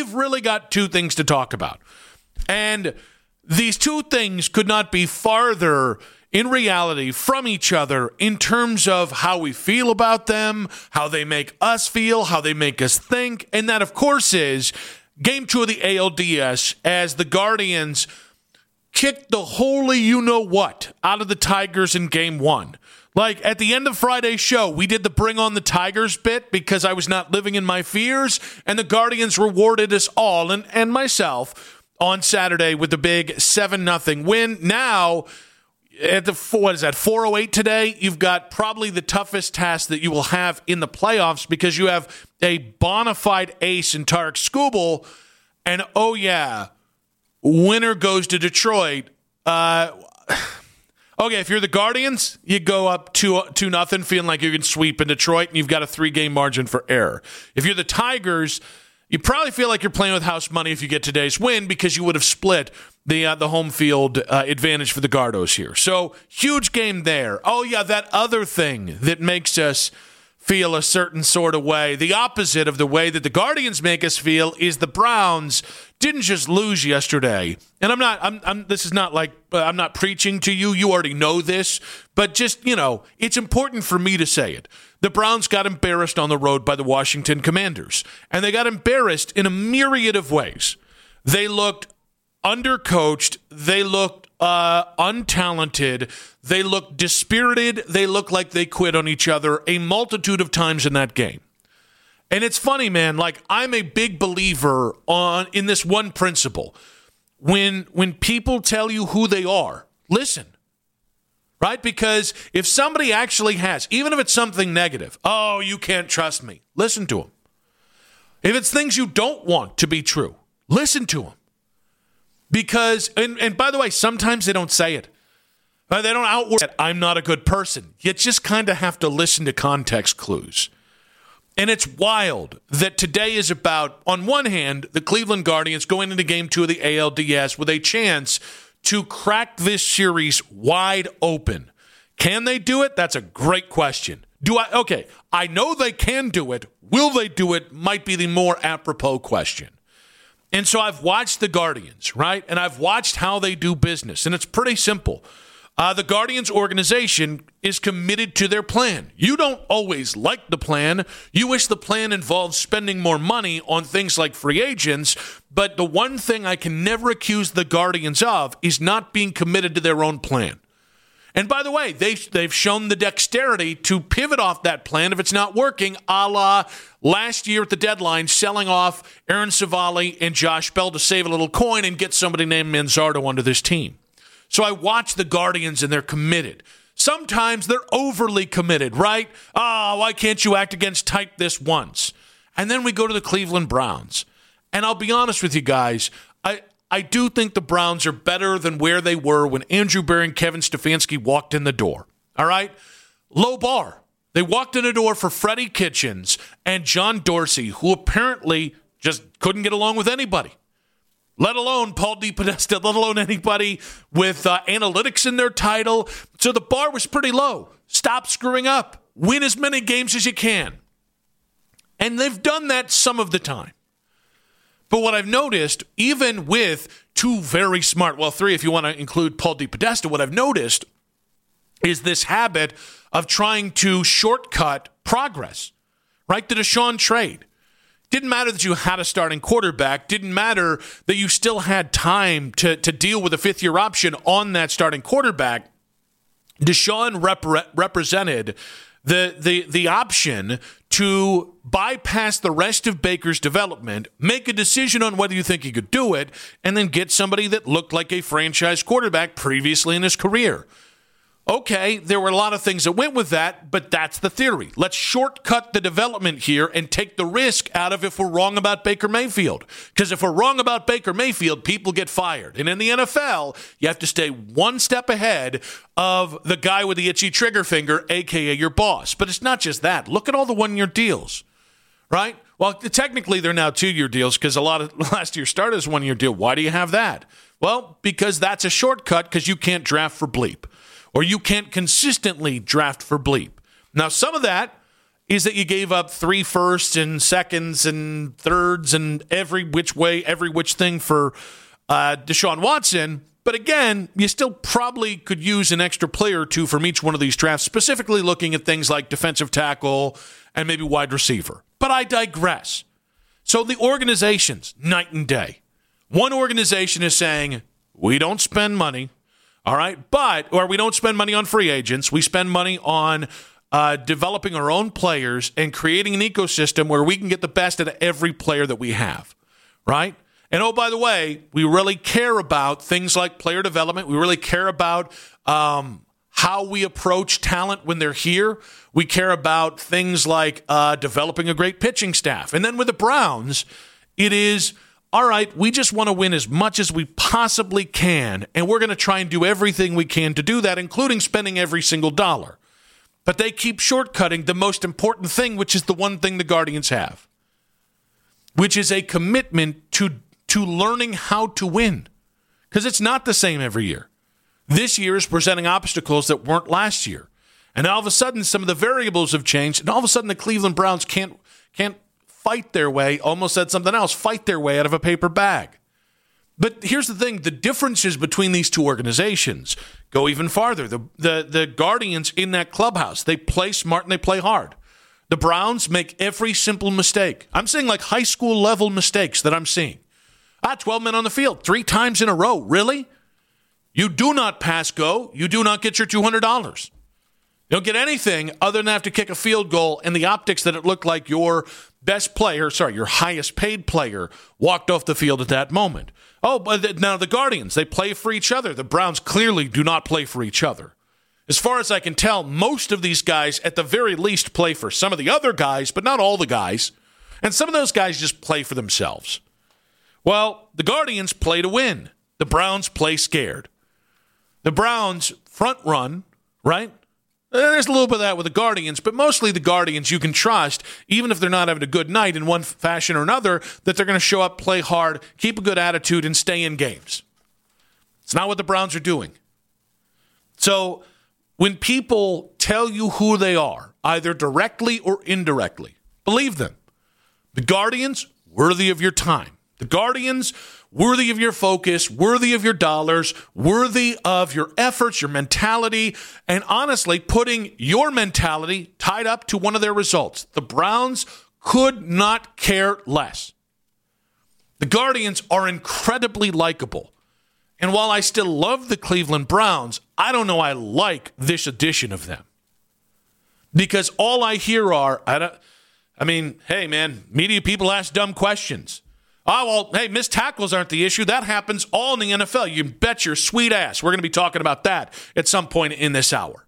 we've really got two things to talk about. And these two things could not be farther in reality from each other in terms of how we feel about them, how they make us feel, how they make us think. And that, of course, is Game 2 of the ALDS as the Guardians kicked the holy you-know-what out of the Tigers in Game 1. Like, at the end of Friday's show, we did the Bring on the Tigers bit because I was not living in my fears, and the Guardians rewarded us all, and myself, on Saturday with the big 7-0 win. Now, at the 4:08 today, you've got probably the toughest task that you will have in the playoffs because you have a bona fide ace in Tarek Skubal, and oh yeah, winner goes to Detroit. Okay, if you're the Guardians, you go up 2-0, feeling like you can sweep in Detroit, and you've got a 3-game margin for error. If you're the Tigers, you probably feel like you're playing with house money if you get today's win because you would have split the home field advantage for the Gardos here. So, huge game there. Oh, yeah, that other thing that makes us feel a certain sort of way, the opposite of the way that the Guardians make us feel, is the Browns didn't just lose yesterday. And this is not like I'm not preaching to you. You already know this. But just, it's important for me to say it. The Browns got embarrassed on the road by the Washington Commanders. And they got embarrassed in a myriad of ways. They looked undercoached. They looked untalented. They looked dispirited. They looked like they quit on each other a multitude of times in that game. And it's funny, man. Like, I'm a big believer in this one principle. When people tell you who they are, listen. Right? Because if somebody actually has, even if it's something negative, oh, you can't trust me, listen to them. If it's things you don't want to be true, listen to them. Because, and by the way, sometimes they don't say it. They don't outward that I'm not a good person. You just kind of have to listen to context clues. And it's wild that today is about, on one hand, the Cleveland Guardians going into Game 2 of the ALDS with a chance to crack this series wide open. Can they do it? That's a great question. Okay, I know they can do it. Will they do it? Might be the more apropos question. And so I've watched the Guardians, right? And I've watched how they do business. And it's pretty simple. The Guardians organization is committed to their plan. You don't always like the plan. You wish the plan involved spending more money on things like free agents. But the one thing I can never accuse the Guardians of is not being committed to their own plan. And by the way, they've shown the dexterity to pivot off that plan if it's not working, a la last year at the deadline, selling off Aaron Savali and Josh Bell to save a little coin and get somebody named Manzardo onto this team. So I watch the Guardians, and they're committed. Sometimes they're overly committed, right? Why can't you act against type this once? And then we go to the Cleveland Browns. And I'll be honest with you guys, I do think the Browns are better than where they were when Andrew Berry and Kevin Stefanski walked in the door. All right? Low bar. They walked in the door for Freddie Kitchens and John Dorsey, who apparently just couldn't get along with anybody. Let alone Paul DePodesta, let alone anybody with analytics in their title. So the bar was pretty low. Stop screwing up. Win as many games as you can. And they've done that some of the time. But what I've noticed, even with two very smart, well, three if you want to include Paul DePodesta, what I've noticed is this habit of trying to shortcut progress, right? The Deshaun trade. Didn't matter that you had a starting quarterback. Didn't matter that you still had time to deal with a fifth-year option on that starting quarterback. Deshaun represented the option to bypass the rest of Baker's development, make a decision on whether you think he could do it, and then get somebody that looked like a franchise quarterback previously in his career. Okay, there were a lot of things that went with that, but that's the theory. Let's shortcut the development here and take the risk out of if we're wrong about Baker Mayfield. Because if we're wrong about Baker Mayfield, people get fired. And in the NFL, you have to stay one step ahead of the guy with the itchy trigger finger, a.k.a. your boss. But it's not just that. Look at all the one-year deals, right? Well, technically, they're now 2-year deals because a lot of last year started as 1-year deal. Why do you have that? Well, because that's a shortcut because you can't draft for bleep. Or you can't consistently draft for bleep. Now, some of that is that you gave up 3 firsts and seconds and thirds and every which thing for Deshaun Watson. But again, you still probably could use an extra player or two from each one of these drafts, specifically looking at things like defensive tackle and maybe wide receiver. But I digress. So the organizations, night and day. One organization is saying, we don't spend money, all right, or we don't spend money on free agents. We spend money on developing our own players and creating an ecosystem where we can get the best out of every player that we have, right? And oh, by the way, we really care about things like player development. We really care about how we approach talent when they're here. We care about things like developing a great pitching staff. And then with the Browns, it is, all right, we just want to win as much as we possibly can, and we're going to try and do everything we can to do that, including spending every single dollar. But they keep shortcutting the most important thing, which is the one thing the Guardians have, which is a commitment to learning how to win, because it's not the same every year. This year is presenting obstacles that weren't last year. And all of a sudden, some of the variables have changed, and all of a sudden the Cleveland Browns can't fight their way, almost said something else, fight their way out of a paper bag. But here's the thing, the differences between these two organizations go even farther. The Guardians in that clubhouse, they play smart and they play hard. The Browns make every simple mistake. I'm saying like high school level mistakes that I'm seeing. 12 men on the field, 3 times in a row. Really? You do not pass go. You do not get your $200. You don't get anything other than have to kick a field goal, and the optics that it looked like your your highest paid player walked off the field at that moment. Oh, but now the Guardians, they play for each other. The Browns clearly do not play for each other. As far as I can tell, most of these guys at the very least play for some of the other guys, but not all the guys. And some of those guys just play for themselves. Well, the Guardians play to win. The Browns play scared. The Browns front run, right? There's a little bit of that with the Guardians, but mostly the Guardians you can trust, even if they're not having a good night in one fashion or another, that they're going to show up, play hard, keep a good attitude, and stay in games. It's not what the Browns are doing. So when people tell you who they are, either directly or indirectly, believe them. The Guardians, worthy of your time. The Guardians, worthy of your focus, worthy of your dollars, worthy of your efforts, your mentality, and honestly, putting your mentality tied up to one of their results. The Browns could not care less. The Guardians are incredibly likable. And while I still love the Cleveland Browns, I don't know I like this edition of them. Because all I hear are, hey, man, media people ask dumb questions. Oh, well, hey, missed tackles aren't the issue. That happens all in the NFL. You bet your sweet ass. We're going to be talking about that at some point in this hour.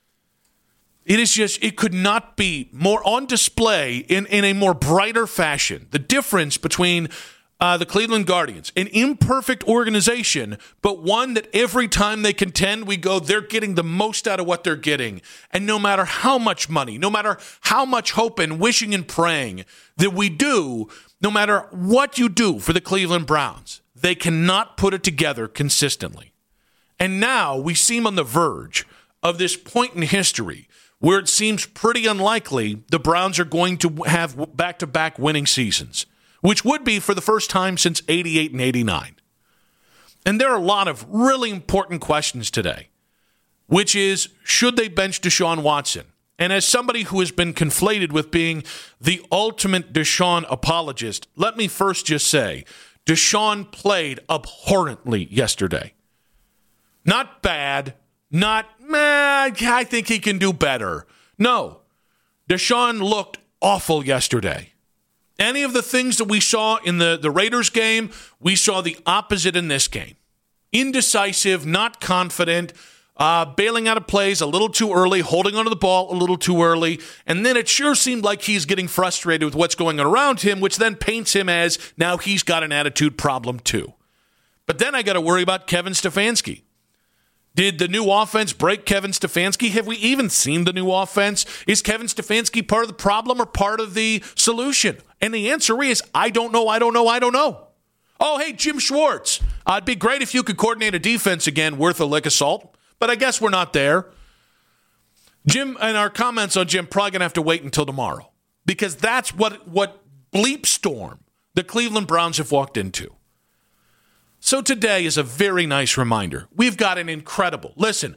It could not be more on display in a more brighter fashion. The difference between the Cleveland Guardians, an imperfect organization, but one that every time they contend, we go, they're getting the most out of what they're getting. And no matter how much money, no matter how much hope and wishing and praying that we do, no matter what you do for the Cleveland Browns, they cannot put it together consistently. And now we seem on the verge of this point in history where it seems pretty unlikely the Browns are going to have back-to-back winning seasons, which would be for the first time since 88 and 89. And there are a lot of really important questions today, which is, should they bench Deshaun Watson? And as somebody who has been conflated with being the ultimate Deshaun apologist, let me first just say, Deshaun played abhorrently yesterday. Not bad, not, I think he can do better. No, Deshaun looked awful yesterday. Any of the things that we saw in the Raiders game, we saw the opposite in this game. Indecisive, not confident, bailing out of plays a little too early, holding onto the ball a little too early, and then it sure seemed like he's getting frustrated with what's going on around him, which then paints him as now he's got an attitude problem too. But then I got to worry about Kevin Stefanski. Did the new offense break Kevin Stefanski? Have we even seen the new offense? Is Kevin Stefanski part of the problem or part of the solution? And the answer is, I don't know. Oh, hey, Jim Schwartz. It'd be great if you could coordinate a defense again worth a lick of salt. But I guess we're not there. Jim, and our comments on Jim probably going to have to wait until tomorrow because that's what bleep storm the Cleveland Browns have walked into. So today is a very nice reminder. We've got an incredible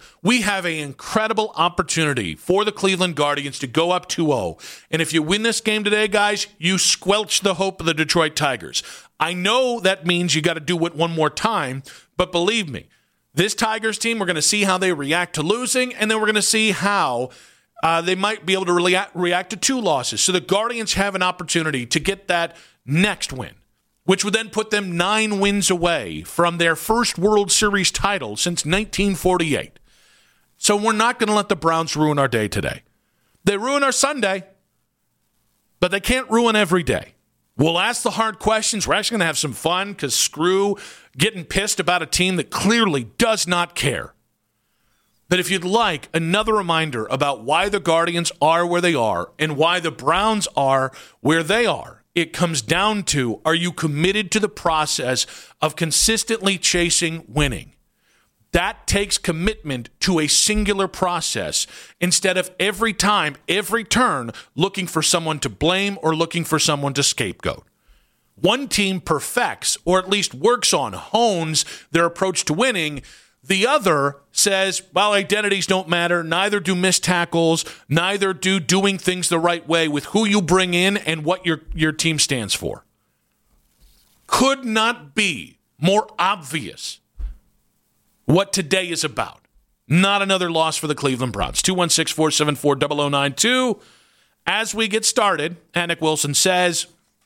opportunity for the Cleveland Guardians to go up 2-0. And if you win this game today, guys, you squelch the hope of the Detroit Tigers. I know that means you got to do it one more time, but believe me, this Tigers team, we're going to see how they react to losing, and then we're going to see how they might be able to react to 2 losses. So the Guardians have an opportunity to get that next win, which would then put them 9 wins away from their first World Series title since 1948. So we're not going to let the Browns ruin our day today. They ruin our Sunday, but they can't ruin every day. We'll ask the hard questions. We're actually going to have some fun because screw getting pissed about a team that clearly does not care. But if you'd like another reminder about why the Guardians are where they are and why the Browns are where they are, it comes down to, are you committed to the process of consistently chasing winning? That takes commitment to a singular process instead of every time, every turn, looking for someone to blame or looking for someone to scapegoat. One team perfects, or at least works on, hones their approach to winning. The other says, well, identities don't matter. Neither do missed tackles. Neither do doing things the right way with who you bring in and what your team stands for. Could not be more obvious what today is about. Not another loss for the Cleveland Browns. 216-474-0092. As we get started, Nick Wilson says,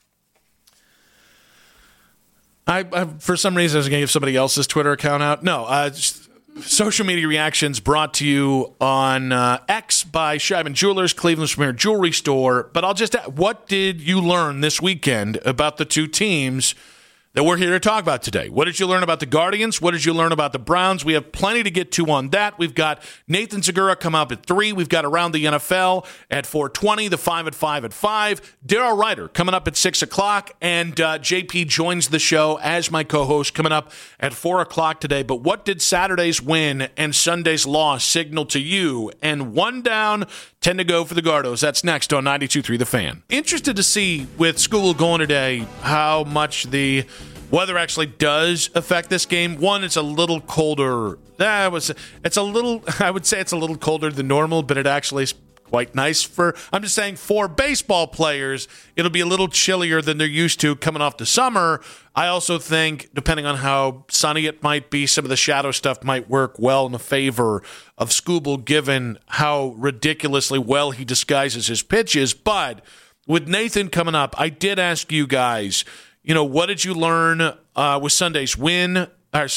I for some reason I was going to give somebody else's Twitter account out. No, social media reactions brought to you on X by Scheiben Jewelers, Cleveland's premier jewelry store. But I'll just ask, what did you learn this weekend about the two teams that we're here to talk about today? What did you learn about the Guardians? What did you learn about the Browns? We have plenty to get to on that. We've got Nathan Segura come up at 3. We've got Around the NFL at 4:20, the 5 at 5 at 5. Daryl Ryder coming up at 6 o'clock, and JP joins the show as my co-host coming up at 4 o'clock today. But what did Saturday's win and Sunday's loss signal to you? And 1 down, 10 to go for the Gardos. That's next on 92.3 The Fan. Interested to see with school going today how much the weather actually does affect this game. One, it's a little colder. I would say it's a little colder than normal, but it actually is quite nice I'm just saying for baseball players, it'll be a little chillier than they're used to coming off the summer. I also think, depending on how sunny it might be, some of the shadow stuff might work well in the favor of Scooble, given how ridiculously well he disguises his pitches. But with Nathan coming up, I did ask you guys, what did you learn with Saturday's win for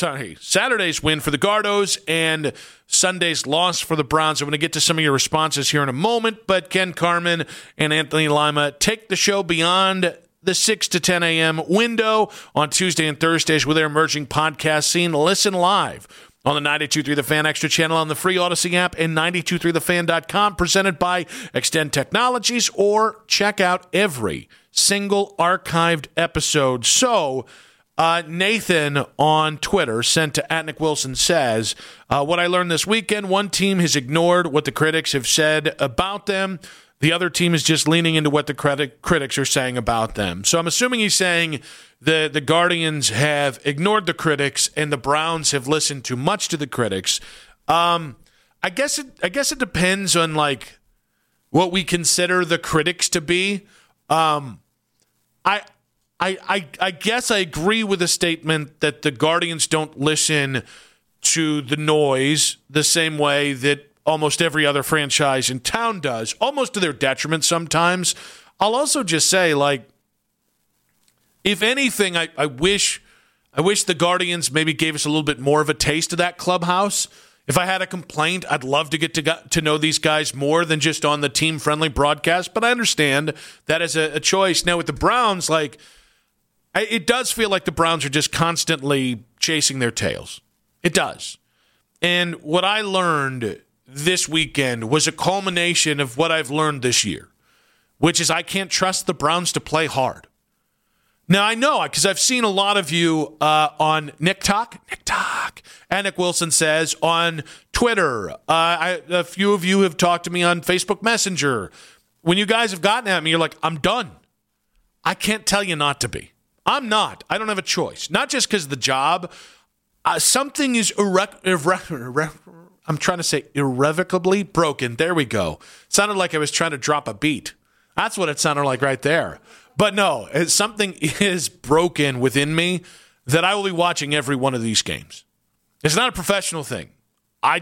the Gardos and Sunday's loss for the Browns? I'm going to get to some of your responses here in a moment, but Ken Carman and Anthony Lima take the show beyond the 6 to 10 a.m. window on Tuesday and Thursdays with their emerging podcast scene. Listen live on the 92.3 The Fan Extra channel on the free Odyssey app and 92.3thefan.com, presented by Extend Technologies, or check out every single archived episode. So, Nathan on Twitter sent to @Nick Wilson says, what I learned this weekend, one team has ignored what the critics have said about them. The other team is just leaning into what the critics are saying about them. So I'm assuming he's saying the Guardians have ignored the critics and the Browns have listened too much to the critics. I guess it depends on what we consider the critics to be. I guess I agree with the statement that the Guardians don't listen to the noise the same way that almost every other franchise in town does, almost to their detriment sometimes. I'll also just say, if anything, I wish the Guardians maybe gave us a little bit more of a taste of that clubhouse. If I had a complaint, I'd love to get to know these guys more than just on the team-friendly broadcast, but I understand that as a choice. Now, with the Browns, it does feel like the Browns are just constantly chasing their tails. It does. And what I learned this weekend was a culmination of what I've learned this year, which is I can't trust the Browns to play hard. Now, I know, because I've seen a lot of you on Nick Talk, and Nick Wilson Says on Twitter. A few of you have talked to me on Facebook Messenger. When you guys have gotten at me, you're like, I'm done. I can't tell you not to be. I'm not. I don't have a choice. Not just because of the job. Something is I'm trying to say irrevocably broken. There we go. Sounded like I was trying to drop a beat. That's what it sounded like right there. But no, something is broken within me that I will be watching every one of these games. It's not a professional thing. I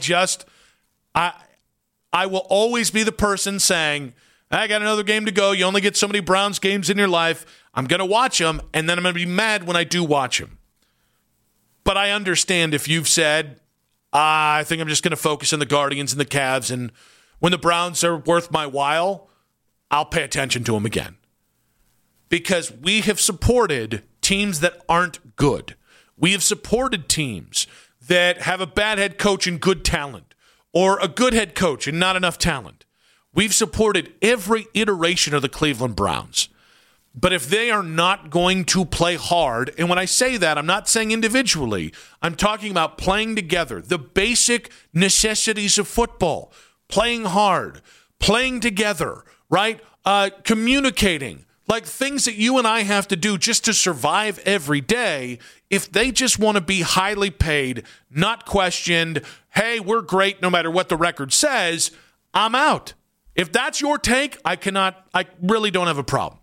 will always be the person saying, I got another game to go. You only get so many Browns games in your life. I'm going to watch them, and then I'm going to be mad when I do watch them. But I understand if you've said, I think I'm just going to focus on the Guardians and the Cavs, and when the Browns are worth my while, I'll pay attention to them again. Because we have supported teams that aren't good. We have supported teams that have a bad head coach and good talent, or a good head coach and not enough talent. We've supported every iteration of the Cleveland Browns. But if they are not going to play hard, and when I say that, I'm not saying individually, I'm talking about playing together, the basic necessities of football, playing hard, playing together, right? Communicating, like things that you and I have to do just to survive every day. If they just want to be highly paid, not questioned, hey, we're great no matter what the record says, I'm out. If that's your take, I really don't have a problem.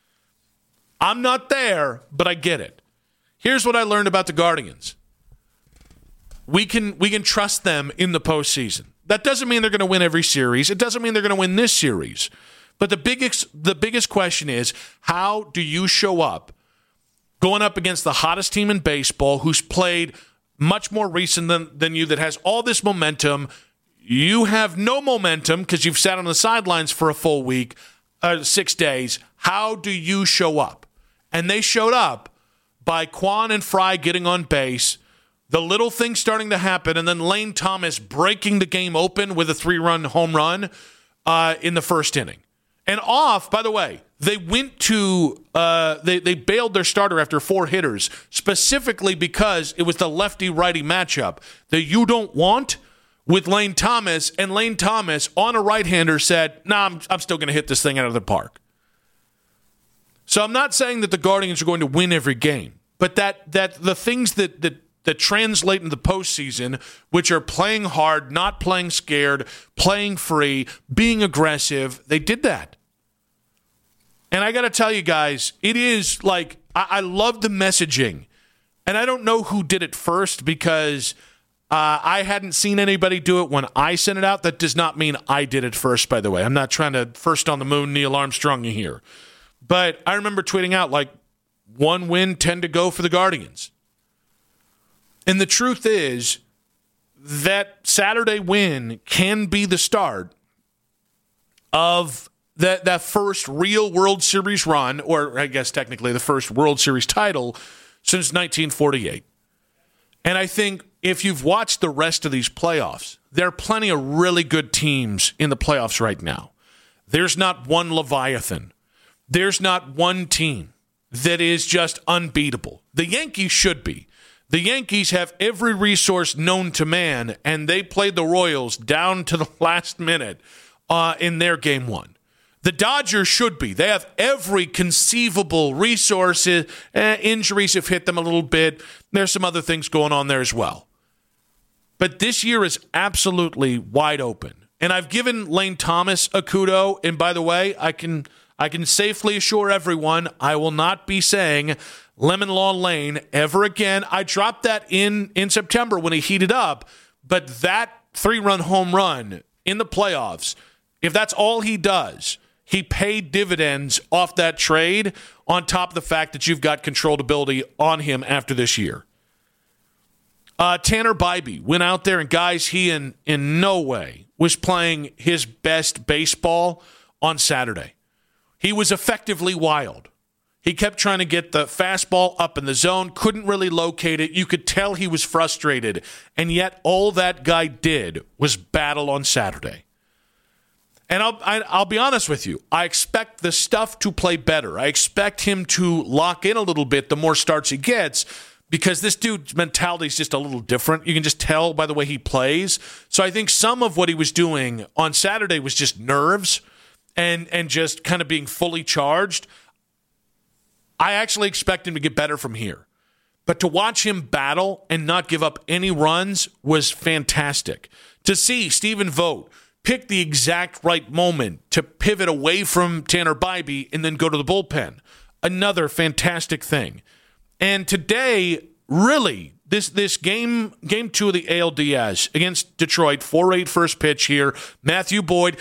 I'm not there, but I get it. Here's what I learned about the Guardians. We can trust them in the postseason. That doesn't mean they're going to win every series. It doesn't mean they're going to win this series. But the biggest question is, how do you show up going up against the hottest team in baseball, who's played much more recent than you, that has all this momentum? You have no momentum because you've sat on the sidelines for a full week, 6 days. How do you show up? And they showed up by Quan and Fry getting on base, the little things starting to happen, and then Lane Thomas breaking the game open with a 3-run home run in the first inning. And off, by the way, they went to they bailed their starter after 4 hitters, specifically because it was the lefty-righty matchup that you don't want with Lane Thomas. And Lane Thomas, on a right-hander, said, I'm still going to hit this thing out of the park. So I'm not saying that the Guardians are going to win every game, but that the things that translate into the postseason, which are playing hard, not playing scared, playing free, being aggressive, they did that. And I got to tell you guys, it is like, I love the messaging. And I don't know who did it first, because I hadn't seen anybody do it when I sent it out. That does not mean I did it first, by the way. I'm not trying to first on the moon Neil Armstrong you here. But I remember tweeting out, like, 1 win, 10 to go for the Guardians. And the truth is that Saturday win can be the start of that first real World Series run, or I guess technically the first World Series title since 1948. And I think if you've watched the rest of these playoffs, there are plenty of really good teams in the playoffs right now. There's not one Leviathan. There's not one team that is just unbeatable. The Yankees should be. The Yankees have every resource known to man, and they played the Royals down to the last minute in their game 1. The Dodgers should be. They have every conceivable resource. Injuries have hit them a little bit. There's some other things going on there as well. But this year is absolutely wide open. And I've given Lane Thomas a kudo. And by the way, I can safely assure everyone I will not be saying Lemon Law Lane ever again. I dropped that in September when he heated up. But that 3-run home run in the playoffs, if that's all he does, he paid dividends off that trade, on top of the fact that you've got controllability on him after this year. Tanner Bybee went out there, and guys, he in no way was playing his best baseball on Saturday. He was effectively wild. He kept trying to get the fastball up in the zone, couldn't really locate it. You could tell he was frustrated, and yet all that guy did was battle on Saturday. And I'll be honest with you. I expect the stuff to play better. I expect him to lock in a little bit the more starts he gets, because this dude's mentality is just a little different. You can just tell by the way he plays. So I think some of what he was doing on Saturday was just nerves and just kind of being fully charged. I actually expect him to get better from here. But to watch him battle and not give up any runs was fantastic. To see Stephen Vogt pick the exact right moment to pivot away from Tanner Bybee and then go to the bullpen, another fantastic thing. And today, really, this game 2 of the ALDS against Detroit, 4-8 first pitch here, Matthew Boyd,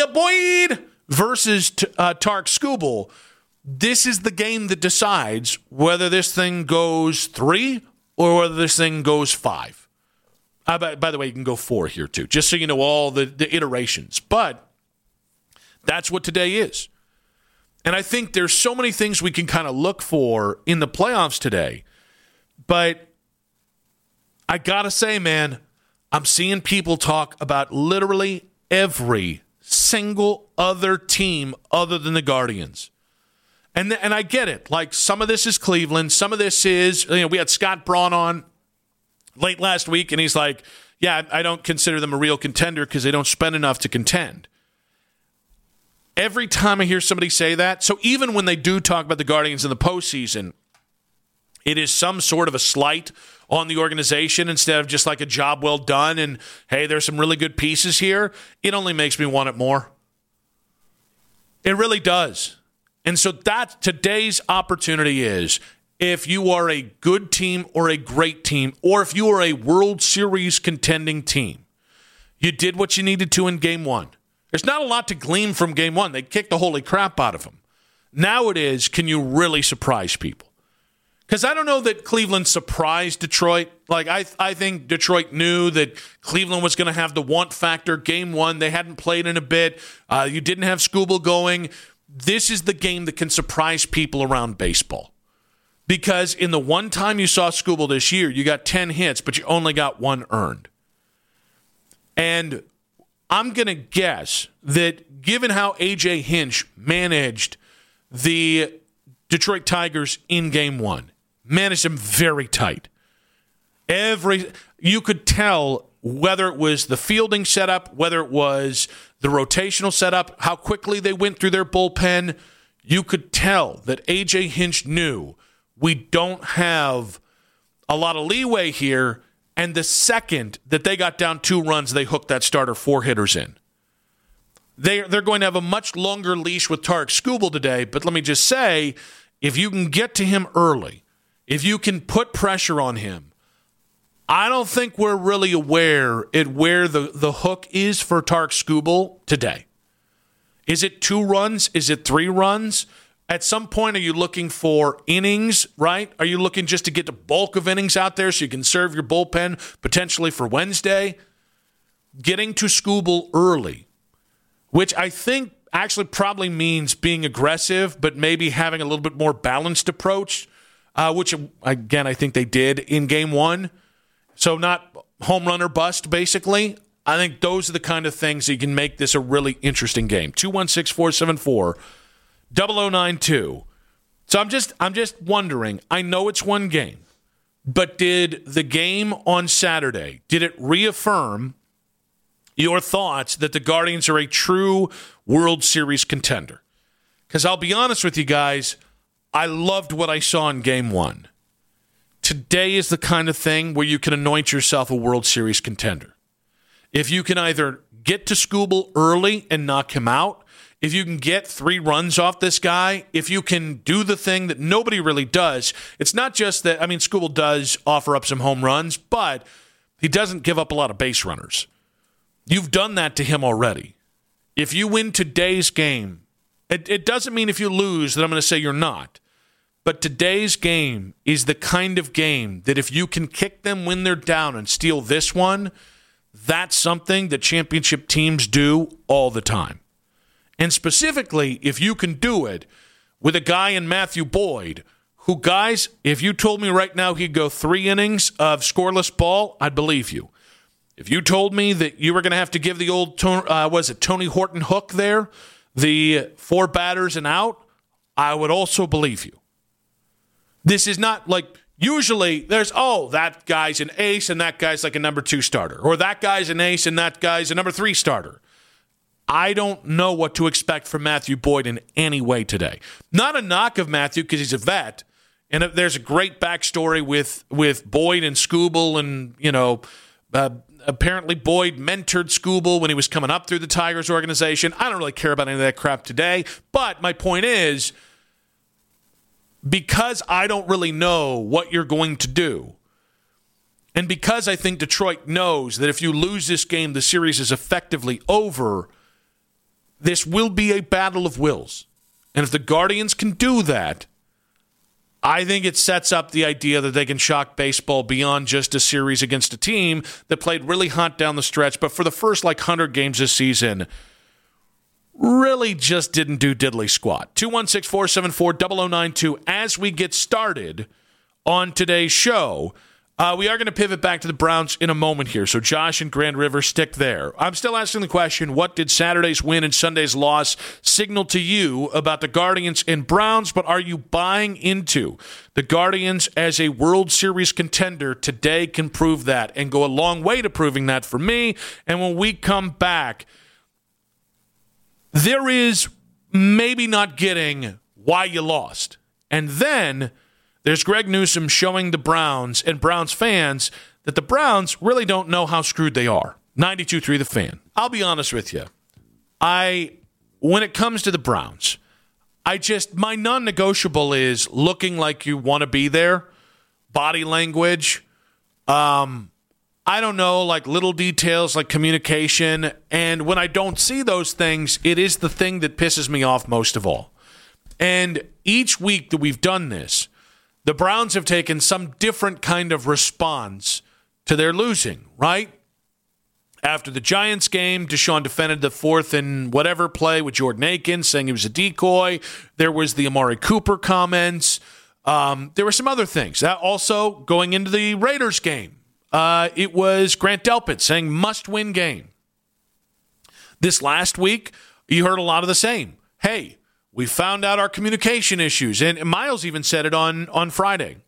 versus Tarik Skubal. This is the game that decides whether this thing goes 3 or whether this thing goes 5. By the way, you can go 4 here, too, just so you know all the iterations. But that's what today is. And I think there's so many things we can kind of look for in the playoffs today. But I got to say, man, I'm seeing people talk about literally every single other team other than the Guardians. And I get it. Like, some of this is Cleveland. Some of this is, we had Scott Braun on late last week, and he's like, yeah, I don't consider them a real contender because they don't spend enough to contend. Every time I hear somebody say that, so even when they do talk about the Guardians in the postseason, it is some sort of a slight on the organization instead of just like a job well done and, hey, there's some really good pieces here. It only makes me want it more. It really does. And so that today's opportunity is, if you are a good team or a great team, or if you are a World Series contending team, you did what you needed to in Game 1. There's not a lot to glean from Game 1. They kicked the holy crap out of them. Now it is, can you really surprise people? Because I don't know that Cleveland surprised Detroit. Like, I think Detroit knew that Cleveland was going to have the want factor. Game 1, they hadn't played in a bit. You didn't have Skubal going. This is the game that can surprise people around baseball. Because in the one time you saw Skubal this year, you got 10 hits, but you only got 1 earned. And I'm going to guess that given how A.J. Hinch managed the Detroit Tigers in Game 1, managed them very tight. You could tell whether it was the fielding setup, whether it was the rotational setup, how quickly they went through their bullpen. You could tell that A.J. Hinch knew we don't have a lot of leeway here, and the second that they got down 2 runs, they hooked that starter 4 hitters in. They're going to have a much longer leash with Tarik Skubal today, but let me just say, if you can get to him early, if you can put pressure on him, I don't think we're really aware at where the hook is for Tarik Skubal today. Is it 2 runs? Is it 3 runs? At some point, are you looking for innings, right? Are you looking just to get the bulk of innings out there so you can serve your bullpen potentially for Wednesday? Getting to Skubal early, which I think actually probably means being aggressive, but maybe having a little bit more balanced approach, which, again, I think they did in Game 1. So not home run or bust, basically. I think those are the kind of things that you can make this a really interesting game. 216-474-0092. So I'm just wondering, I know it's one game, but did the game on Saturday, did it reaffirm your thoughts that the Guardians are a true World Series contender? Because I'll be honest with you guys, I loved what I saw in Game 1. Today is the kind of thing where you can anoint yourself a World Series contender. If you can either get to Skubal early and knock him out, if you can get 3 runs off this guy, if you can do the thing that nobody really does, it's not just that, I mean, Skubal does offer up some home runs, but he doesn't give up a lot of base runners. You've done that to him already. If you win today's game, it doesn't mean if you lose that I'm going to say you're not. But today's game is the kind of game that if you can kick them when they're down and steal this one, that's something that championship teams do all the time. And specifically, if you can do it with a guy in Matthew Boyd, who, guys, if you told me right now he'd go 3 innings of scoreless ball, I'd believe you. If you told me that you were going to have to give the old, Tony Horton hook there, the 4 batters and out, I would also believe you. This is not like, usually there's, that guy's an ace and that guy's like a number 2 starter. Or that guy's an ace and that guy's a number 3 starter. I don't know what to expect from Matthew Boyd in any way today. Not a knock of Matthew because he's a vet. And there's a great backstory with Boyd and Skubal. And, apparently Boyd mentored Skubal when he was coming up through the Tigers organization. I don't really care about any of that crap today. But my point is, because I don't really know what you're going to do, and because I think Detroit knows that if you lose this game, the series is effectively over, this will be a battle of wills. And if the Guardians can do that, I think it sets up the idea that they can shock baseball beyond just a series against a team that played really hot down the stretch, but for the first 100 games this season, really just didn't do diddly squat. 216-474-0092. As we get started on today's show, we are going to pivot back to the Browns in a moment here. So Josh and Grand River, stick there. I'm still asking the question, what did Saturday's win and Sunday's loss signal to you about the Guardians and Browns? But are you buying into the Guardians as a World Series contender? Today can prove that and go a long way to proving that for me. And when we come back, there is maybe not getting why you lost. And then there's Greg Newsome showing the Browns and Browns fans that the Browns really don't know how screwed they are. 92.3 The Fan. I'll be honest with you. When it comes to the Browns, my non-negotiable is looking like you want to be there, body language, I don't know, like little details like communication. And when I don't see those things, it is the thing that pisses me off most of all. And each week that we've done this, the Browns have taken some different kind of response to their losing, right? After the Giants game, Deshaun defended the 4th and whatever play with Jordan Akins, saying he was a decoy. There was the Amari Cooper comments. There were some other things. That also, going into the Raiders game, it was Grant Delpit saying must-win game. This last week, you heard a lot of the same. Hey, we found out our communication issues. And Miles even said it on Friday.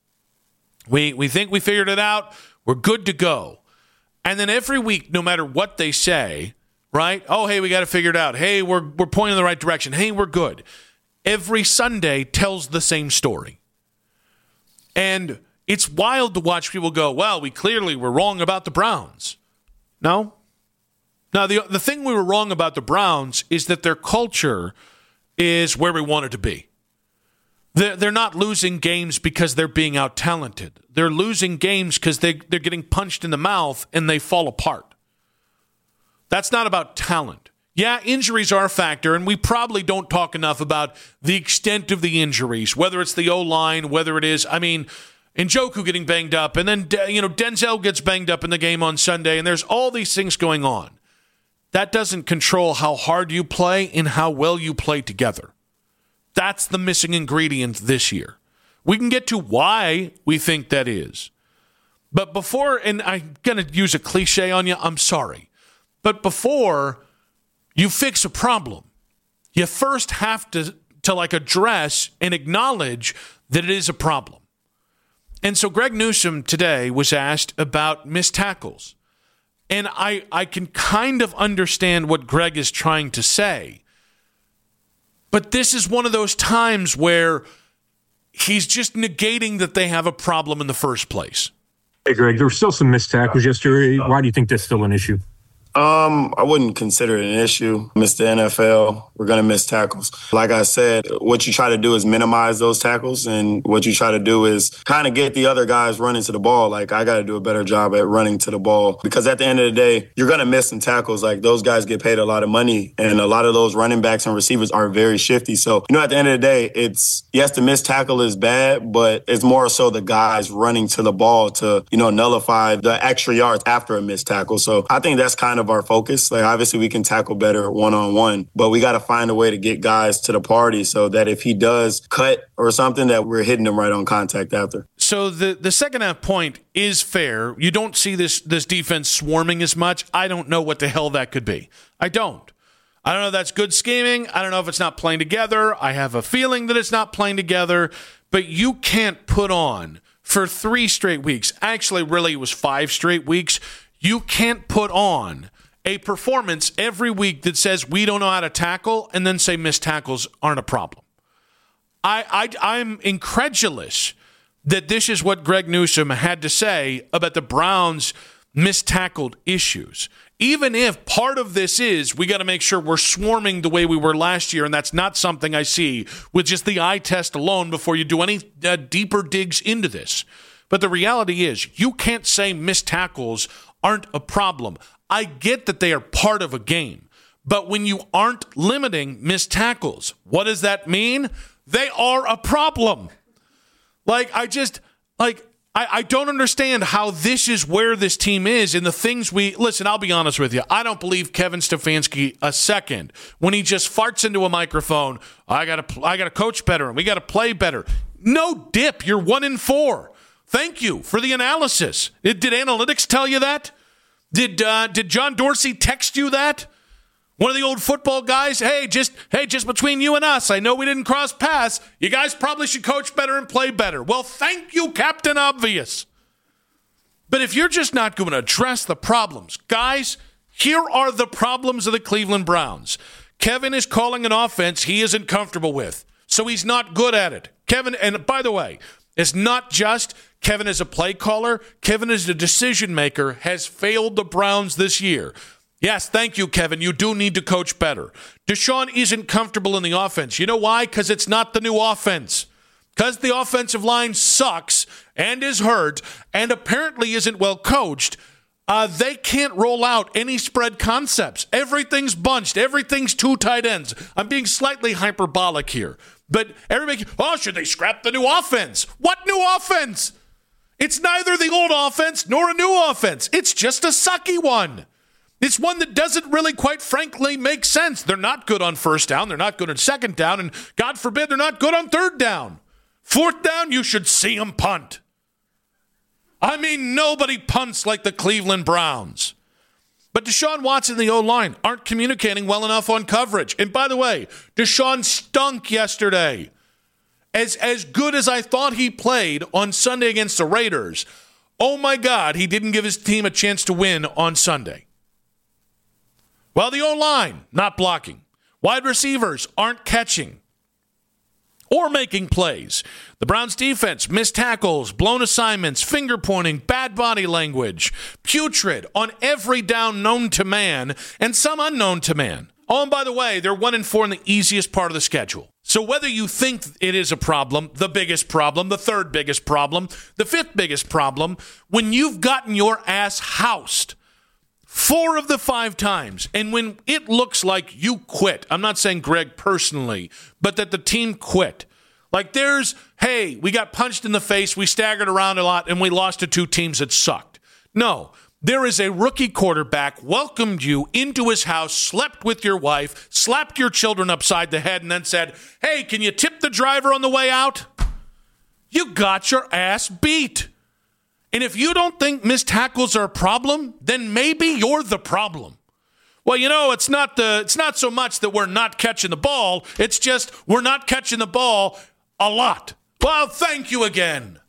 We think we figured it out. We're good to go. And then every week, no matter what they say, right? Oh, hey, we got to figure it out. Hey, we're pointing in the right direction. Hey, we're good. Every Sunday tells the same story. And it's wild to watch people go, well, we clearly were wrong about the Browns. No. Now, the thing we were wrong about the Browns is that their culture is where we want it to be. They're not losing games because they're being out-talented. They're losing games because they're getting punched in the mouth and they fall apart. That's not about talent. Yeah, injuries are a factor, and we probably don't talk enough about the extent of the injuries, whether it's the O-line, whether it is, Njoku getting banged up, and then Denzel gets banged up in the game on Sunday, and there's all these things going on. That doesn't control how hard you play and how well you play together. That's the missing ingredient this year. We can get to why we think that is. But before, and I'm going to use a cliche on you, I'm sorry. But before you fix a problem, you first have to address and acknowledge that it is a problem. And so Greg Newsome today was asked about missed tackles. And I can kind of understand what Greg is trying to say. But this is one of those times where he's just negating that they have a problem in the first place. Hey, Greg, there were still some missed tackles yesterday. Why do you think that's still an issue? I wouldn't consider it an issue. Miss the NFL, we're going to miss tackles. Like I said, what you try to do is minimize those tackles, and what you try to do is kind of get the other guys running to the ball. Like, I got to do a better job at running to the ball, because at the end of the day, you're going to miss some tackles. Like, those guys get paid a lot of money, and a lot of those running backs and receivers are very shifty. So, at the end of the day, it's, yes, the missed tackle is bad, but it's more so the guys running to the ball to, nullify the extra yards after a missed tackle. So I think that's kind of our focus. Like, obviously we can tackle better one-on-one, but we got to find a way to get guys to the party so that if he does cut or something, that we're hitting him right on contact after. So the second half point is fair. You don't see this defense swarming as much. I don't know what the hell that could be. I don't know if that's good scheming. I don't know if it's not playing together. I have a feeling that it's not playing together. But you can't put on for 3 straight weeks. Actually, really, it was 5 straight weeks. You can't put on a performance every week that says we don't know how to tackle and then say missed tackles aren't a problem. I'm incredulous that this is what Greg Newsome had to say about the Browns' mistackled issues. Even if part of this is we got to make sure we're swarming the way we were last year, and that's not something I see with just the eye test alone before you do any deeper digs into this. But the reality is you can't say missed tackles aren't a problem. I get that they are part of a game, but when you aren't limiting missed tackles, what does that mean? They are a problem. I don't understand how this is where this team is and the things listen, I'll be honest with you. I don't believe Kevin Stefanski a second when he just farts into a microphone. I got to coach better and we got to play better. No dip. You're 1-4. Thank you for the analysis. Did analytics tell you that? Did John Dorsey text you that? One of the old football guys, hey, just between you and us, I know we didn't cross paths. You guys probably should coach better and play better. Well, thank you, Captain Obvious. But if you're just not going to address the problems, guys, here are the problems of the Cleveland Browns. Kevin is calling an offense he isn't comfortable with, so he's not good at it. Kevin, and by the way, it's not just Kevin is a play caller. Kevin is a decision maker, has failed the Browns this year. Yes, thank you, Kevin. You do need to coach better. Deshaun isn't comfortable in the offense. You know why? Because it's not the new offense. Because the offensive line sucks and is hurt and apparently isn't well coached, they can't roll out any spread concepts. Everything's bunched. Everything's 2 tight ends. I'm being slightly hyperbolic here. But everybody, should they scrap the new offense? What new offense? It's neither the old offense nor a new offense. It's just a sucky one. It's one that doesn't really, quite frankly, make sense. They're not good on first down. They're not good on second down. And God forbid they're not good on third down. Fourth down, you should see them punt. I mean, nobody punts like the Cleveland Browns. But Deshaun Watson and the O-line aren't communicating well enough on coverage. And by the way, Deshaun stunk yesterday. As good as I thought he played on Sunday against the Raiders, oh my God, he didn't give his team a chance to win on Sunday. Well, the O-line, not blocking. Wide receivers aren't catching or making plays. The Browns defense, missed tackles, blown assignments, finger pointing, bad body language, putrid on every down known to man and some unknown to man. Oh, and by the way, they're 1-4 in the easiest part of the schedule. So whether you think it is a problem, the biggest problem, the third biggest problem, the fifth biggest problem, when you've gotten your ass housed 4 of the 5 times, and when it looks like you quit, I'm not saying Greg personally, but that the team quit. Like we got punched in the face, we staggered around a lot, and we lost to 2 teams that sucked. No, there is a rookie quarterback, welcomed you into his house, slept with your wife, slapped your children upside the head, and then said, hey, can you tip the driver on the way out? You got your ass beat. And if you don't think missed tackles are a problem, then maybe you're the problem. Well, it's not so much that we're not catching the ball. It's just we're not catching the ball a lot. Well, thank you again.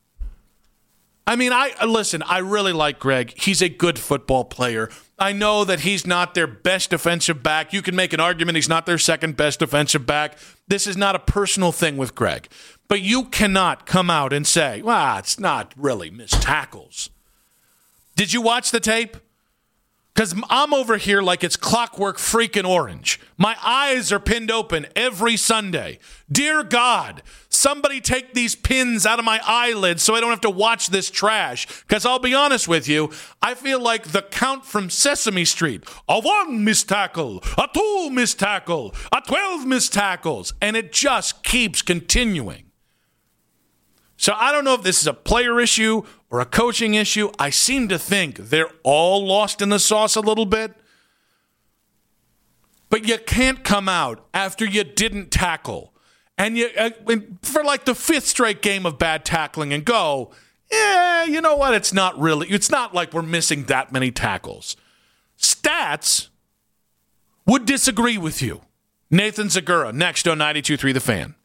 I mean, I really like Greg. He's a good football player. I know that he's not their best defensive back. You can make an argument he's not their second best defensive back. This is not a personal thing with Greg. But you cannot come out and say, it's not really missed tackles. Did you watch the tape? Because I'm over here like it's Clockwork freaking Orange. My eyes are pinned open every Sunday. Dear God, somebody take these pins out of my eyelids so I don't have to watch this trash. Because I'll be honest with you, I feel like the Count from Sesame Street. A 1 missed tackle, a 2 missed tackle, a 12 missed tackles. And it just keeps continuing. So I don't know if this is a player issue or a coaching issue. I seem to think they're all lost in the sauce a little bit. But you can't come out after you didn't tackle and for like the 5th straight game of bad tackling and go, Yeah, you know what? It's not like we're missing that many tackles. Stats would disagree with you. Nathan Zagura, next on 92.3 The Fan.